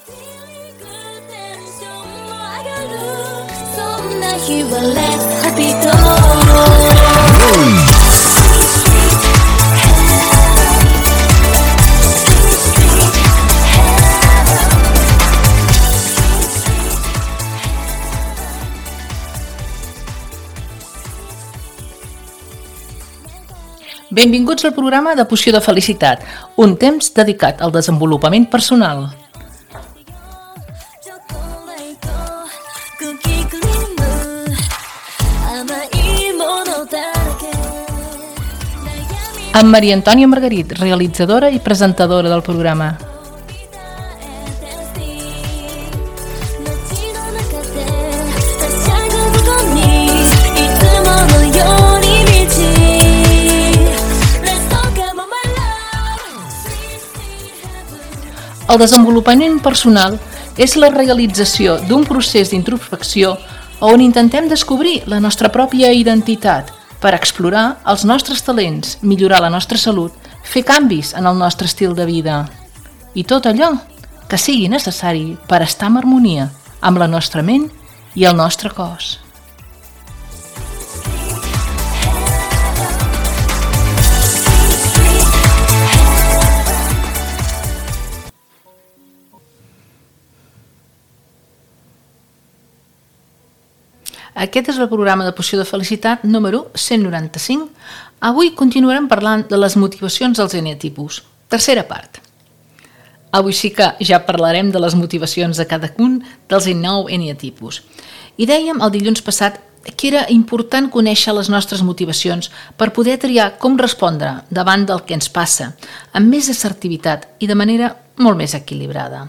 Benvinguts al programa de Poció de Felicitat, un temps dedicat al desenvolupament personal. Amb Maria Antònia Margarit, realitzadora i presentadora del programa. El desenvolupament personal és la realització d'un procés d'introspecció on intentem descobrir la nostra pròpia identitat per explorar els nostres talents, millorar la nostra salut, fer canvis en el nostre estil de vida i tot allò que sigui necessari per estar en harmonia amb la nostra ment i el nostre cos. Aquest és el programa de Poció de Felicitat número 195. Avui continuarem parlant de les motivacions dels eneatipus. Tercera part. Avui sí que ja parlarem de les motivacions de cadascun dels 9 eneatipus. I dèiem el dilluns passat que era important conèixer les nostres motivacions per poder triar com respondre davant del que ens passa, amb més assertivitat i de manera molt més equilibrada.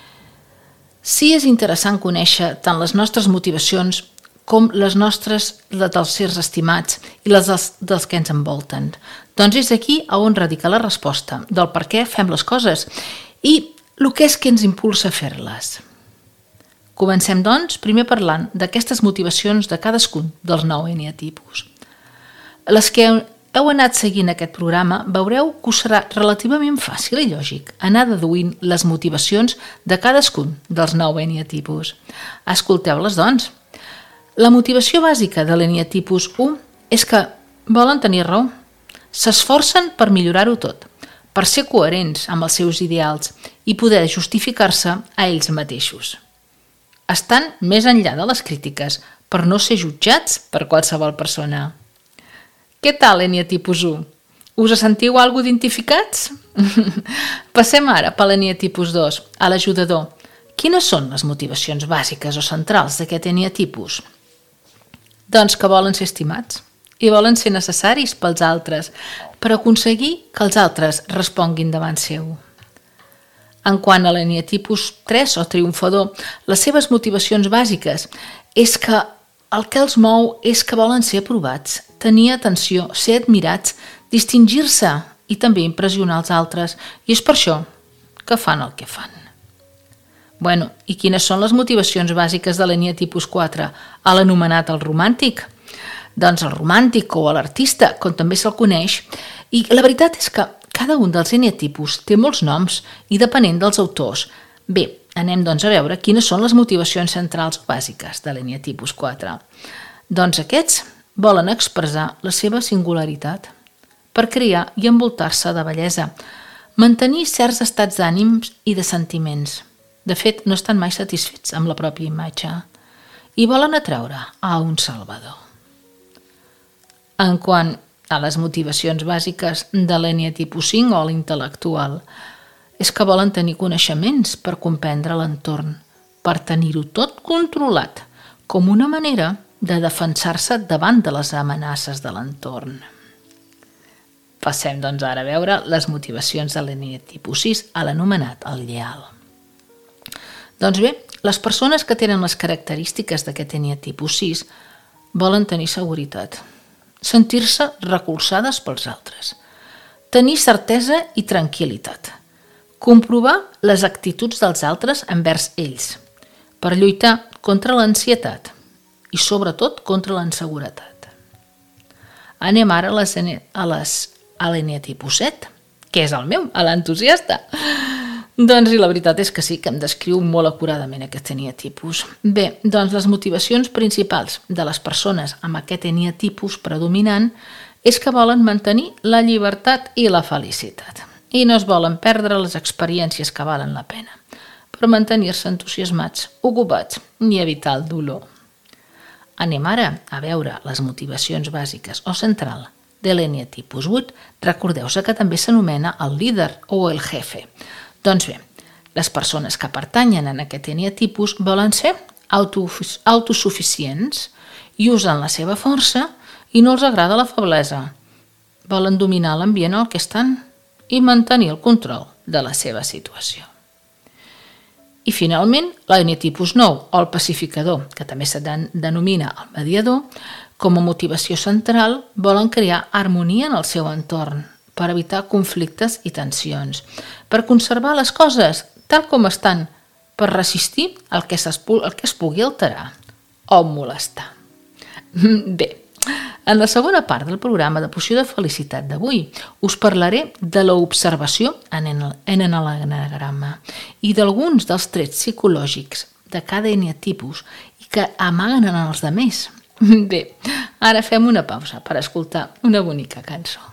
Sí és interessant conèixer tant les nostres motivacions com les nostres, les dels sers estimats i les dels que ens envolten. Doncs és aquí on radica la resposta del per què fem les coses i el que és que ens impulsa a fer-les. Comencem, doncs, primer parlant d'aquestes motivacions de cadascun dels 9 eneatipus. Les que heu anat seguint aquest programa veureu que us serà relativament fàcil i lògic anar deduint les motivacions de cadascun dels 9 eneatipus. Escolteu-les, doncs. La motivació bàsica de l'eneatipus 1 és que volen tenir raó, s'esforcen per millorar-ho tot, per ser coherents amb els seus ideals i poder justificar-se a ells mateixos. Estan més enllà de les crítiques per no ser jutjats per qualsevol persona. Què tal, eneatipus 1? Us sentiu algo identificats? Passem ara per l'eneatipus 2, a l'ajudador. Quines són les motivacions bàsiques o centrals d'aquest eneatipus? Doncs que volen ser estimats i volen ser necessaris pels altres per aconseguir que els altres responguin davant seu. En quant a l'eneatipus 3 o triomfador, les seves motivacions bàsiques és que el que els mou és que volen ser aprovats, tenir atenció, ser admirats, distingir-se i també impressionar els altres, i és per això que fan el que fan. Bueno, i quines són les motivacions bàsiques de l'eneatipus 4, a l'anomenat el romàntic? Doncs el romàntic o l'artista, com també se'l coneix, i la veritat és que cada un dels eneatipus té molts noms i depenent dels autors. Bé, anem doncs a veure quines són les motivacions centrals bàsiques de l'eneatipus 4. Doncs aquests volen expressar la seva singularitat per crear i envoltar-se de bellesa, mantenir certs estats d'ànims i de sentiments. De fet, no estan mai satisfets amb la pròpia imatge i volen atraure a un salvador. En quant a les motivacions bàsiques de l'eneatipus 5 o l'intel·lectual, és que volen tenir coneixements per comprendre l'entorn, per tenir-ho tot controlat, com una manera de defensar-se davant de les amenaces de l'entorn. Passem doncs ara a veure les motivacions de l'eneatipus 6 a l'anomenat el lleal. Doncs bé, les persones que tenen les característiques d'aquest eneatipus 6 volen tenir seguretat, sentir-se recolzades pels altres, tenir certesa i tranquil·litat, comprovar les actituds dels altres envers ells, per lluitar contra l'ansietat i sobretot contra la inseguretat. Anem ara a l'eneatipus 7, que és el meu, a l'entusiasta. Doncs la veritat és que sí, que em descriu molt acuradament aquest eneatipus. Bé, doncs les motivacions principals de les persones amb aquest eneatipus predominant és que volen mantenir la llibertat i la felicitat i no es volen perdre les experiències que valen la pena, per mantenir-se entusiasmats, ocupats i evitar el dolor. Anem ara a veure les motivacions bàsiques o central de l'eneatipus 8. Recordeu-se que també s'anomena el líder o el jefe. Doncs bé, les persones que pertanyen a aquest eneatipus volen ser autosuficients i usen la seva força i no els agrada la feblesa. Volen dominar l'ambient en el que estan i mantenir el control de la seva situació. I finalment, l'eneatipus 9, o el pacificador, que també se denomina el mediador, com a motivació central volen crear harmonia en el seu entorn per evitar conflictes i tensions, per conservar les coses tal com estan, per resistir el que es pugui alterar o molestar. Bé, en la segona part del programa de Poció de Felicitat d'avui us parlaré de l'observació en l'eneagrama i d'alguns dels trets psicològics de cada eneatipus i que amaguen en els altres. Bé, ara fem una pausa per escoltar una bonica cançó.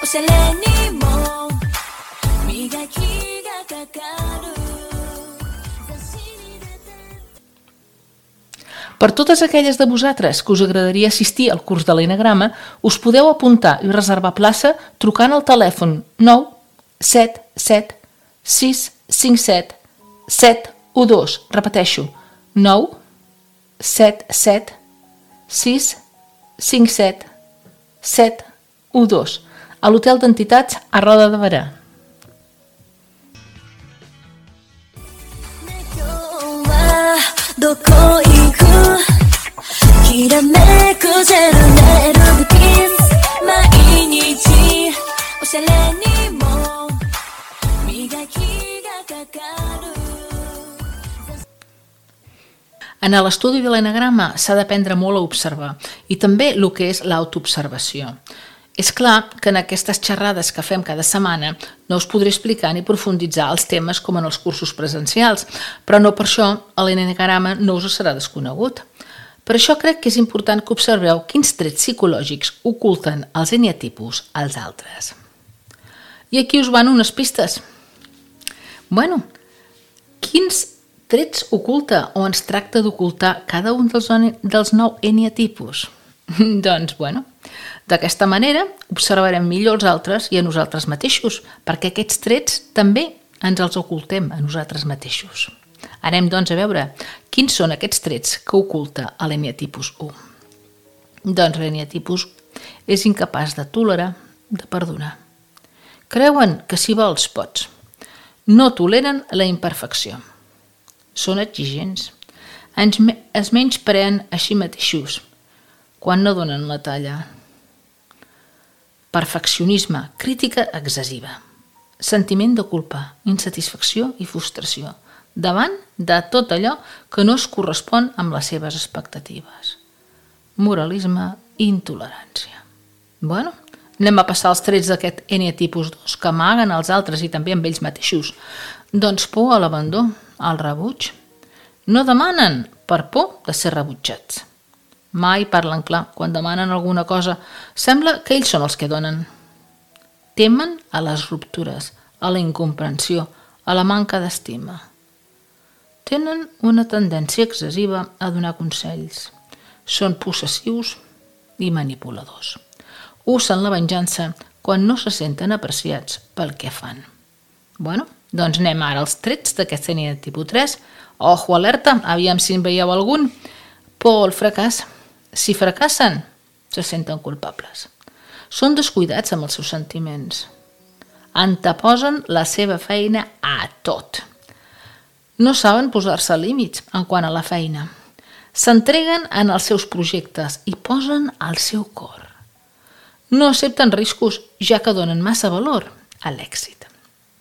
しゃれにも磨きがかかる。 Per totes aquelles de vosaltres que us agradaria assistir al curs de l'Enegrama, us podeu apuntar i reservar plaça trucant al telèfon 977 657 712. Repeteixo, 977 657 712 a l'Hotel d'Entitats a Roda de Berà. En l'estudi de l'enagrama s'ha d'aprendre molt a observar i també el que és l'autoobservació. És clar que en aquestes xerrades que fem cada setmana no us podré explicar ni profunditzar els temes com en els cursos presencials, però no per això l'enagrama no us serà desconegut. Per això crec que és important que observeu quins trets psicològics oculten els eneatipus als altres. I aquí us van unes pistes. Quins trets oculta o ens tracta d'ocultar cada un dels 9 eneatipus? Doncs, d'aquesta manera observarem millor els altres i a nosaltres mateixos, perquè aquests trets també ens els ocultem a nosaltres mateixos. Anem, doncs, a veure quins són aquests trets que oculta l'eneatipus 1. Doncs l'eneatipus és incapaç de tolerar, de perdonar. Creuen que si vols pots. No toleren la imperfecció. Són exigents. Es menyspreen a si mateixos quan no donen la talla. Perfeccionisme, crítica excessiva. Sentiment de culpa, insatisfacció i frustració davant de tot allò que no es correspon amb les seves expectatives. Moralisme i intolerància. Anem a passar els trets d'aquest eneatipus 2 que amaguen als altres i també amb ells mateixos. Doncs por a l'abandó, al rebuig. No demanen per por de ser rebutjats. Mai parlen clar. Quan demanen alguna cosa, sembla que ells són els que donen. Temen a les ruptures, a la incomprensió, a la manca d'estima. Tenen una tendència excessiva a donar consells. Són possessius i manipuladors. Usen la venjança quan no se senten apreciats pel que fan. Doncs anem ara als trets d'aquest eneatipus 3. Ojo, alerta, aviam si en veieu algun. Por al fracàs. Si fracassen, se senten culpables. Són descuidats amb els seus sentiments. Anteposen la seva feina a tot. No saben posar-se límits en quant a la feina. S'entreguen en els seus projectes i posen el seu cor. No accepten riscos, ja que donen massa valor a l'èxit.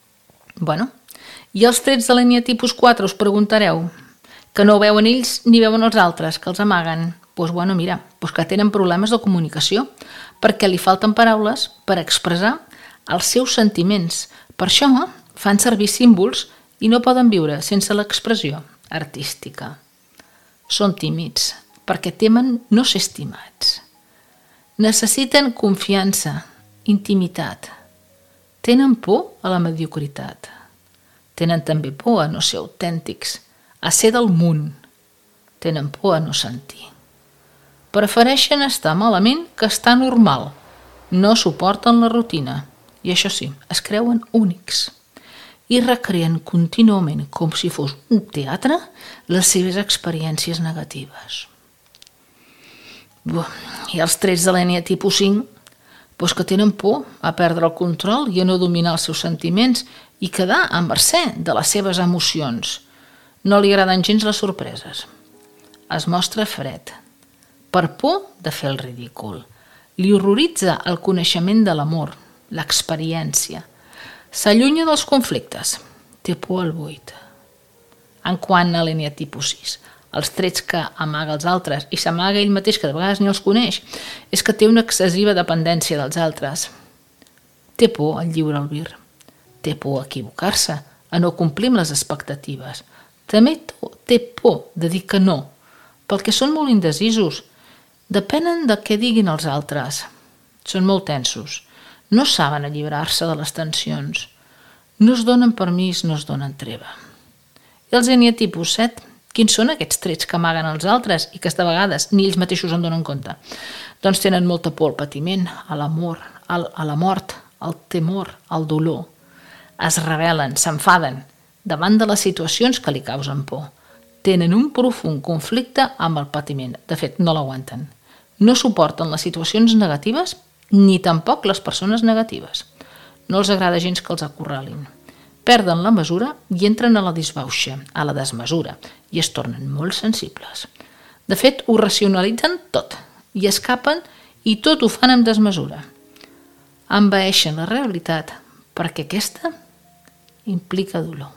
I els trets de l'eneatipus 4 us preguntareu que no ho veuen ells ni veuen els altres, que els amaguen. Que tenen problemes de comunicació perquè li falten paraules per expressar els seus sentiments. Per això fan servir símbols i no poden viure sense l'expressió artística. Són tímids perquè temen no ser estimats. Necessiten confiança, intimitat. Tenen por a la mediocritat. Tenen també por a no ser autèntics, a ser del munt. Tenen por a no sentir. Prefereixen estar malament que estar normal. No suporten la rutina. I això sí, es creuen únics. I recreen contínuament, com si fos un teatre, les seves experiències negatives. I els trets de l'eneatipus 5, que tenen por a perdre el control i a no dominar els seus sentiments i quedar a mercè de les seves emocions. No li agraden gens les sorpreses. Es mostra fred, per por de fer el ridícul. Li horroritza el coneixement de l'amor, l'experiència. S'allunya dels conflictes, té por al buit. En quant a l'eneatipus 6, els trets que amaga els altres i s'amaga ell mateix, que de vegades ni els coneix, és que té una excessiva dependència dels altres. Té por al lliure albir. Té por a equivocar-se, a no complir amb les expectatives. També té por de dir que no, perquè són molt indecisos. Depenen de què diguin els altres. Són molt tensos. no saben alliberar-se de les tensions, no es donen permís, no es donen treva. I els eneatipus 7, quins són aquests trets que amaguen els altres i que de vegades ni ells mateixos en donen compte? Doncs tenen molta por al patiment, a l'amor, a la mort, al temor, al dolor. Es rebel·len, s'enfaden davant de les situacions que li causen por. Tenen un profund conflicte amb el patiment. De fet, no l'aguanten. No suporten les situacions negatives ni tampoc les persones negatives. No els agrada gens que els acorralin. Perden la mesura i entren a la disbauxa, a la desmesura, i es tornen molt sensibles. De fet, ho racionalitzen tot i escapen i tot ho fan amb desmesura. Envaeixen la realitat perquè aquesta implica dolor.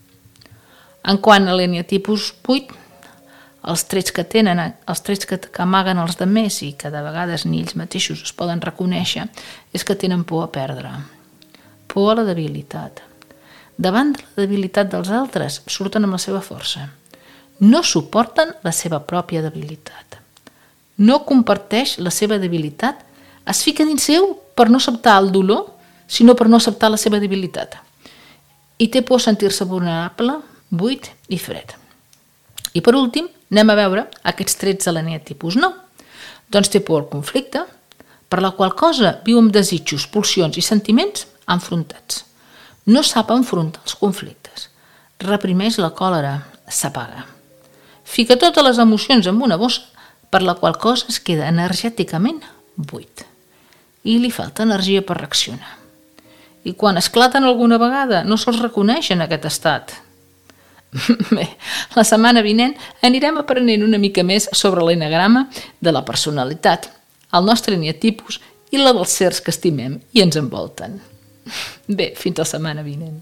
En quant a l'eneatipus 8, els trets que tenen, els trets que amaguen els demés i que de vegades ni ells mateixos es poden reconèixer, és que tenen por a perdre, por a la debilitat. Davant de la debilitat dels altres surten amb la seva força. No suporten la seva pròpia debilitat. No comparteix la seva debilitat, es fica dins seu per no acceptar el dolor, sinó per no acceptar la seva debilitat. I té por a sentir-se vulnerable, buit i fred. I per últim, anem a veure aquests trets de l'eneatipus 9. Doncs té por al conflicte, per la qual cosa viu amb desitjos, pulsions i sentiments enfrontats. No sap enfrontar els conflictes. Reprimeix la còlera, s'apaga. Fica totes les emocions en una bossa, per la qual cosa es queda energèticament buit. I li falta energia per reaccionar. I quan esclaten alguna vegada no se'ls reconeix en aquest estat. Bé, la setmana vinent anirem aprenent una mica més sobre l'eneagrama de la personalitat, el nostre eneatipus i la dels sers que estimem i ens envolten. Bé, fins la setmana vinent.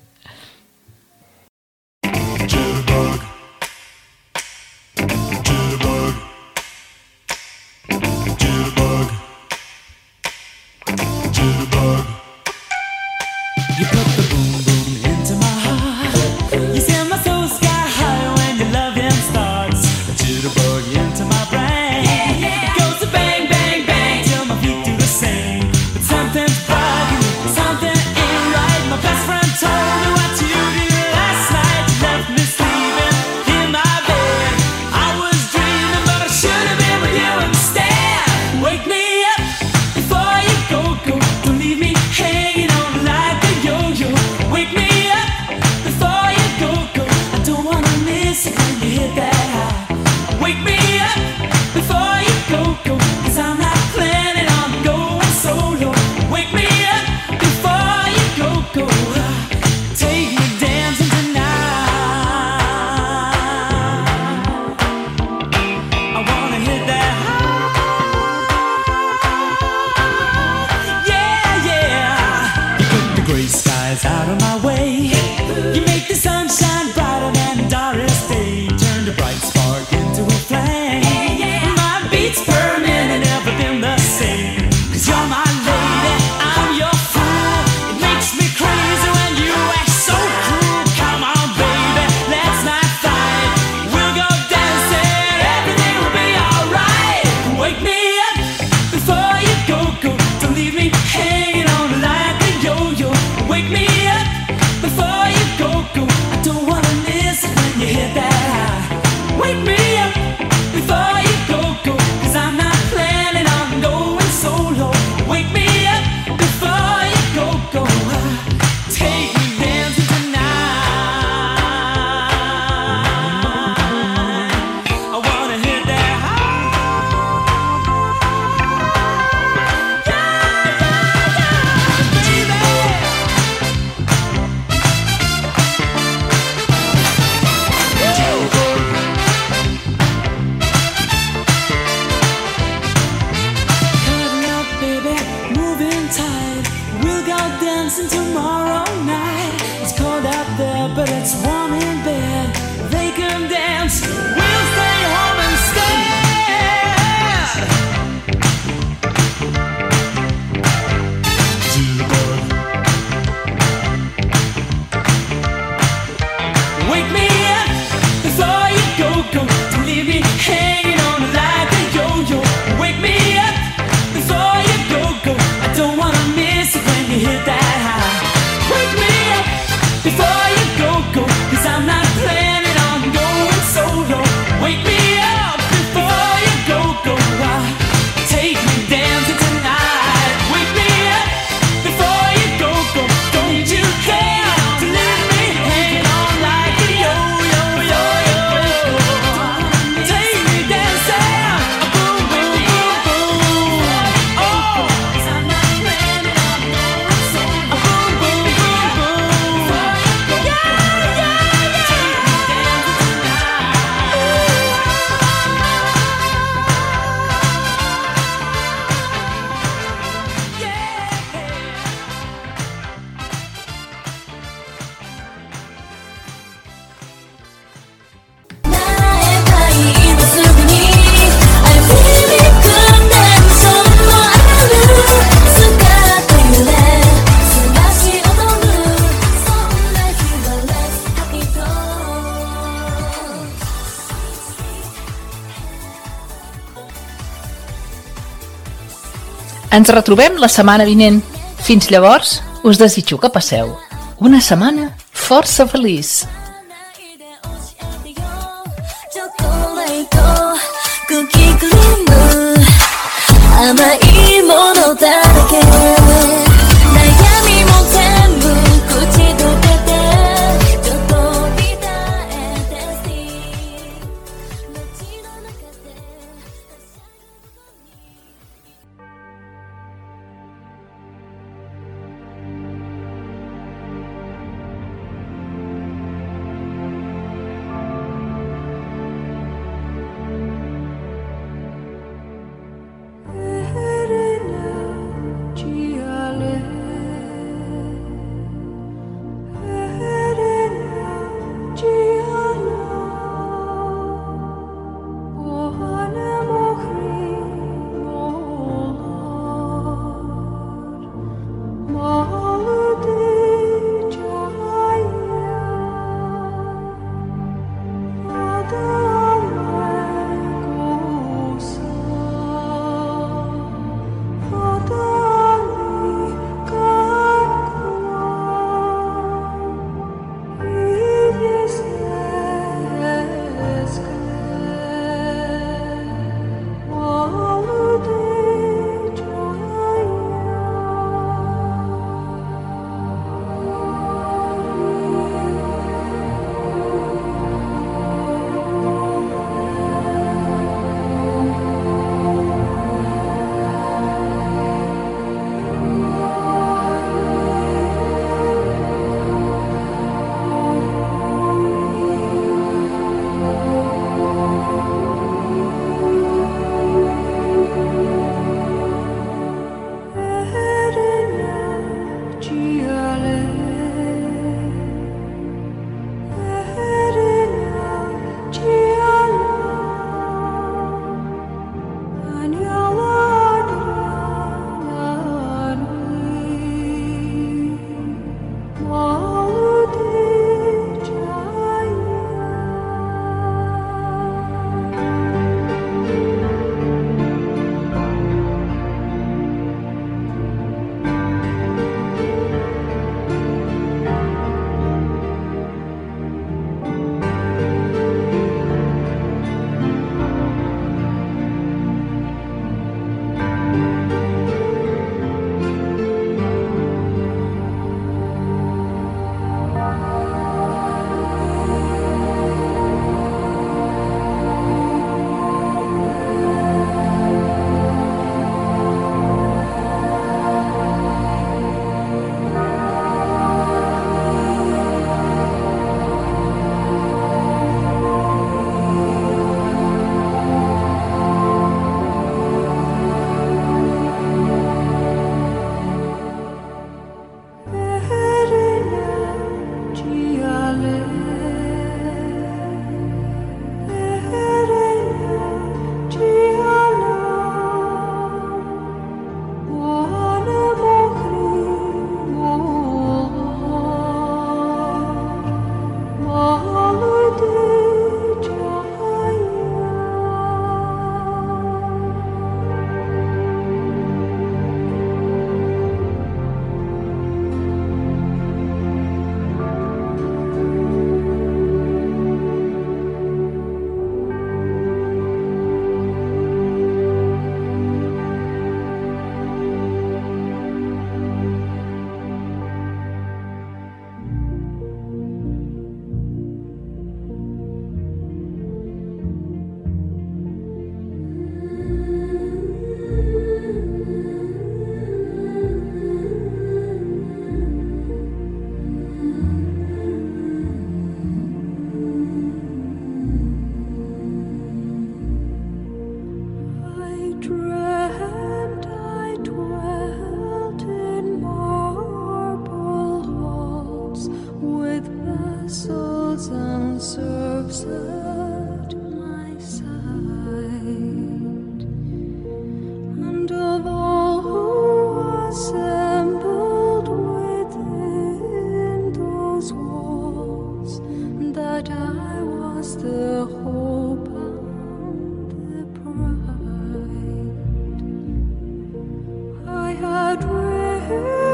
You put the boom boom into my heart. You send my soul sky high when your loving starts. A jitterbug into my brain. It goes to bang bang bang till my feet do the same. But something's bugging me, something ain't right. My best friend told me what you did last night. You left me sleeping in my bed. I was dreaming, but I should have been with you instead. Wake me up before you go. Don't leave me hanging on like a yo-yo. Wake me up before you go. I don't wanna miss it when you hit that high. Wake me up before you go. 'Cause I'm not planning on going solo. Wake me up before you go. Take me dancing tonight. I wanna hit that high. Yeah, yeah. You put the gray skies out of my way. You make the sunshine brighter than the darkest day. Turn the bright spark into a flame. My beats per minute, never been the same. 'Cause you're my lady, I'm your fool. It makes me crazy when you act so cruel. Come on, baby, let's not fight. We'll go dancing, everything will be alright. Wake me up before you go. Don't leave me hanging on like a yo-yo. Wake me up before you go. I don't wanna miss it when you hit that high. Wake me up before you go. 'Cause I'm not planning on going solo. Wake me up before you go. Take me dancing tonight. I wanna hit that high. Yeah, Cutting up, baby, moving tight. We'll go dancing tomorrow night. It's cold out there, but it's warm in bed. They can dance, we'll stay home instead. Wake me up before you go. Don't leave me hanging on like a yo-yo. Wake me up before you go. I don't wanna miss it when Ens retrobem la setmana vinent. Fins llavors, us desitjo que passeu una setmana força feliç. チョコレートクッキークリーム甘いものだらけ悩みも全部口溶けてちょっとびたえテスティ街の中で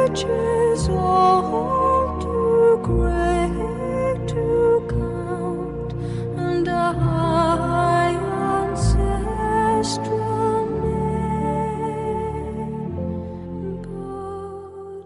riches all